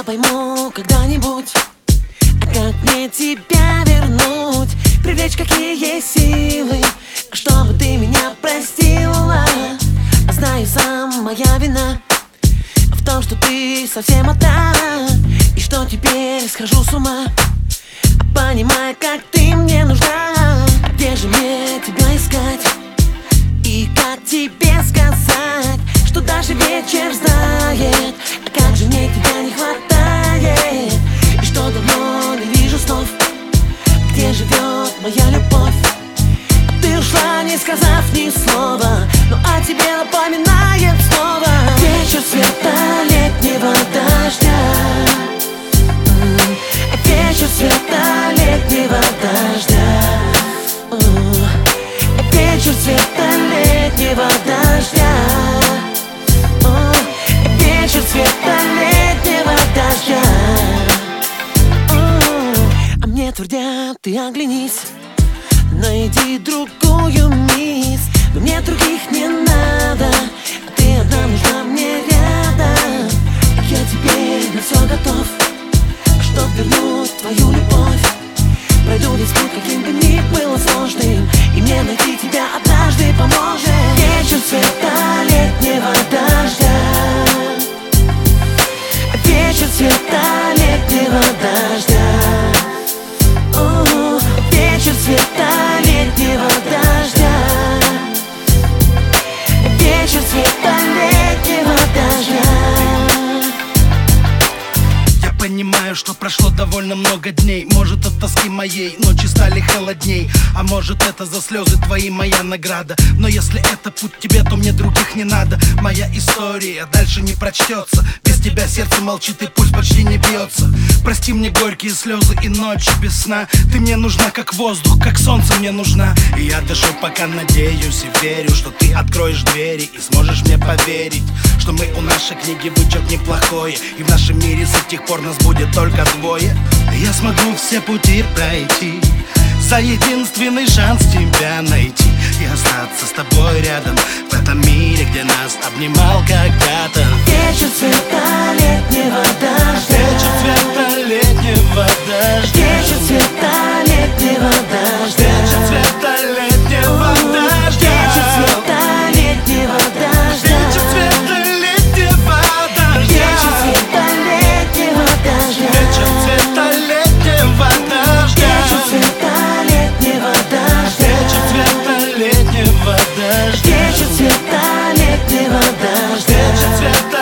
пойму когда-нибудь. А как мне тебя вернуть? Привлечь какие есть силы, чтобы ты меня простила. Знаю сам, моя вина в том, что ты совсем одна, и что теперь схожу с ума, понимая, как ты мне нужна. Где же мне тебя искать? И как тебе сказать, что даже вечер знает, а как же мне тебя не хватает, и что давно не вижу снов. Где живет моя любовь? Ты ушла, не сказав ни слова, но о тебе напоминает снова вечер света летнего дождя. Вечер света летнего дождя. Вечер света летнего дождя. Вечер света летнего дождя. А мне твердят, ты оглянись, найди другую мисс. Но мне других не надо, а ты одна нужна мне рядом. Я теперь на все готов, чтоб вернуть твою любовь. Пройду весь путь, каким бы ни было сложным, и мне найти тебя однажды поможет. Вечер света летнего дождя. Вечер света летнего дождя. Вечер света летнего дождя. Вечер света летнего дождя. Понимаю, что прошло довольно много дней. Может, от тоски моей ночи стали холодней, а может, это за слезы твои моя награда. Но если это путь тебе, то мне других не надо. Моя история дальше не прочтется. Без тебя сердце молчит и пульс почти не бьется. Прости мне горькие слезы и ночи без сна. Ты мне нужна как воздух, как солнце мне нужна. И я дышу, пока надеюсь и верю, что ты откроешь двери и сможешь мне поверить, что мы у нашей книги вычерк неплохое, и в нашем мире с тех пор нас будет только двое. Я смогу все пути пройти, за единственный шанс тебя найти и остаться с тобой рядом в этом мире, где нас обнимал когда-то. Вечер цвета летнего дождя. Вечер цвета летнего дождя. Вечер цвета летнего дождя. Вечер цвета летнего дождя. Вечер цвета летнего дождя. Вечер цвета летнего дождя. Вечер цвета летнего дождя. Вечер цвета летнего дождя. Вечер цвета летнего дождя. Вечер цвета летнего дождя. Вечер цвета летнего дождя. Вечер цвета